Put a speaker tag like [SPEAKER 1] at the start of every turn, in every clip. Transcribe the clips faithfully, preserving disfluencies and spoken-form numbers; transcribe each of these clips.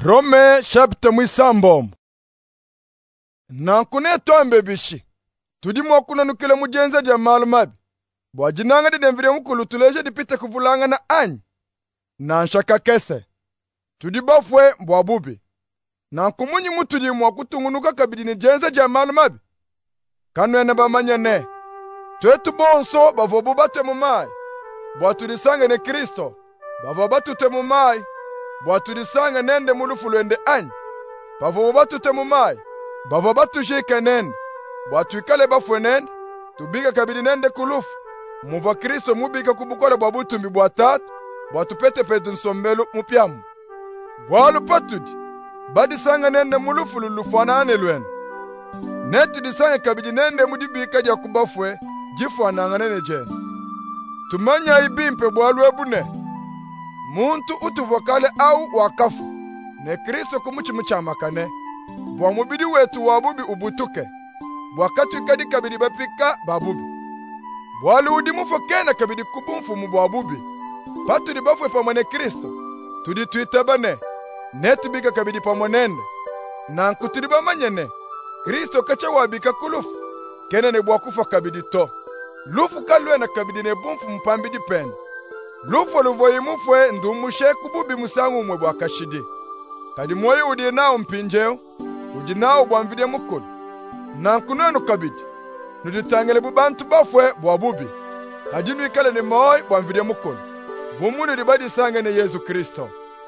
[SPEAKER 1] Rome chapter mwisambo. Nankune tombe bishi. Tudi mwakuna nukile mujenza ja malumabi. Bwajinanga di demvire mukulu tuleje di pite kuvulanga na anyi. Nanshaka kese. Tudi bafwe mbwabubi. Nankumunyi mutudi mwakutungunuka kabidi ni jenza ja malumabi. Kanwene bamanya ne. Twetu bonso bavobu bate mumai. Bwatulisange ne Kristo. Bavobu te mumai. Bwatulisanga nende mulufu lwende anyi. Bavobu batute mumai. Bavobu batujike nende. Bwatuikale bafwe nende. Tubiga kabidi nende kulufu. Muva Kristo mubika kubukole bwabutumbi bwatatu. Bwatupete petu nsombelu mupyamu. Bwalu patudi. Badisanga nende mulufu lulufanane lwende. Netu disanga kabidi nende mudibika ja kubafwe. Jifananga nene jene. Tumanya ibimpe bwalu ebune. Muntu utuvokale au wakafu. Ne Kristo kumuchi mchamakane. Bwa mubidi wetu wabubi ubutuke. Bwakatu ikadi kabidi bapika babubi. Bwalu udi mufokena kabidi kubumfu mbuabubi. Patu di bafwe pamone Kristo. Tudi tuitabane. Netu bika kabidi pamonende. Na nkutudi bamanyene. Kristo kacha wabika kulufu. Kene ne bwakufa kabidi to. Lufu kalwe na kabidi ne bumfu mpambidi pen. Lufu luvoyi mufwe ndumushe kububi musangu umwe bwakashidi. Kadi moyo udi nao mpinjeo. Udi nao bwamvide mukulu. Na nkunwenu kabidi. Nuditangele bubantu bafwe bwabubi. Hajinu ikale ni moyo bwamvide mukulu. Bumunu dibadi sange ne Yesu Kristo.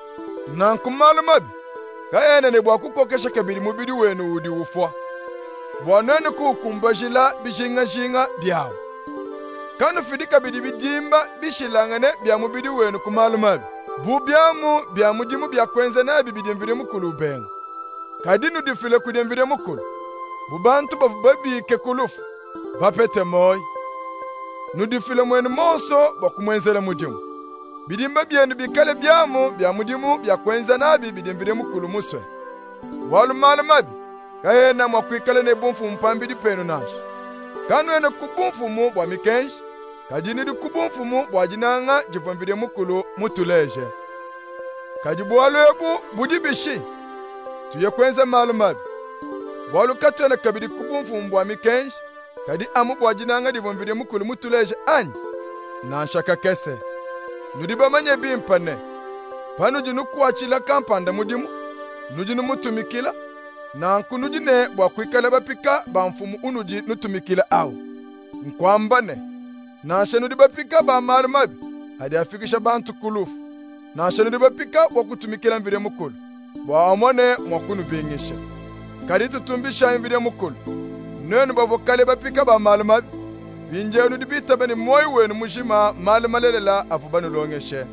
[SPEAKER 1] Na nkumalumabi. Kayene ne bwakukokesha kabidi mubidi wenu udi ufwa. Bwanene kukumbajila bijinga jinga biao. Kanu fidika bidi bidimba bishilangane bya mubidi wenu kumalumabi. Bubyamu bya mudimu bya kwenze na bibidimvire mukulu benga. Kadinu difile kudimvire mukulu. Bubantu bababike kulufu. Bapete moy. Nudifile mwenu monso bakumwenzele mudimu. Bidimba byenu bikale byamu bya mudimu bya kwenze na bibidimvire mukulu muswe. Walu malumabi. Kayena mwakwikale ne bumfu mpambidi penu nashi. Kanu ene kubumfu mu bwa mikenji. Kajini di kubumfu mu bwa jinanga jivambide mukulu mutuleje. Kajibuwalu ebu budi bishi. Tuye kwenze malumabi. Bwalu katu ene kabidi kubumfu mu bwa mikenji. Kadi amu bwa jinanga jivambide mukulu mutuleje anyi. Nanshaka kese. Nudiba manye bimpane. Panu jinu kuachila kampanda mudimu. Nujinu mutumikila. Na nkunuji ne bwa kwikale bapika ba mfumu unuji nutumikila au. Nkwambane. Na shenudi bapika ba malumabi. Hadi afikisha bantu kulufu. Na shenudi bapika bwa kutumikila mvide mukulu. Bwa amone mwakunu bingisha. Kadi tutumbisha mvide mukulu. Nenu bavokale bapika ba malumabi. Binje unudi bitabani moyo wenu mujima malumalela afubanu longeshe.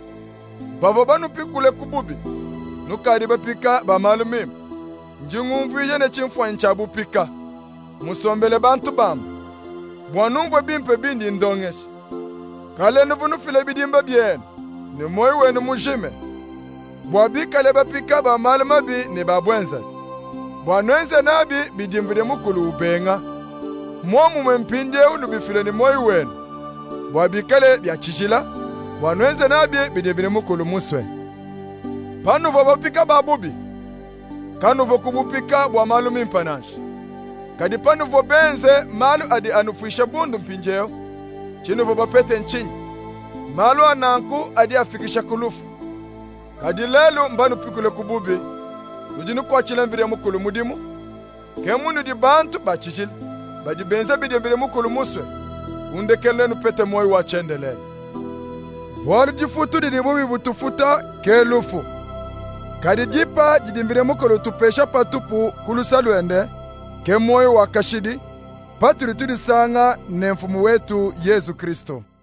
[SPEAKER 1] Bavobanu pikule kububi. Nukadi bapika ba malumim. Njingumvu yene chimfwa nchabu pika. Musombele bantu bamu. Bwanungwe bimpe bindi ndongeshi. Kale nuvunu file bidimba bien. Ni moyo wenu mujime. Bwabika leba pika ba malumabi ni babwenza. Bwanwenze nabi bidimvide mukulu ubenga. Mwamu mwempinde unubifile ni moyo wenu. Bwabikale bya chichila. Bwanwenze nabi bidimvide mukulu muswe. Panu vabapika babubi. Kanu vokubupika bwa malumi mpanashi. Kadi panu vobenze malu adi anufisha bundu mpinjeo. Chinu vobapete nchinyi. Malu ananku adi afikisha kulufu. Kadi lelu mbanu pikule kububi. Ujinu kwa chilemvire mukulu mudimu. Kemunu di bantu bachichili. Badi benze bidimvire mukulu muswe. Undekelenu pete moyo wachendele. Waru jifutu di dibubi butufuta kelufu. Kadi jipa jidimvire mukulu tupesha patupu kulusa lwende. Ke moyo wakashidi. Paturi tudisanga ne mfumu wetu Yesu Kristo.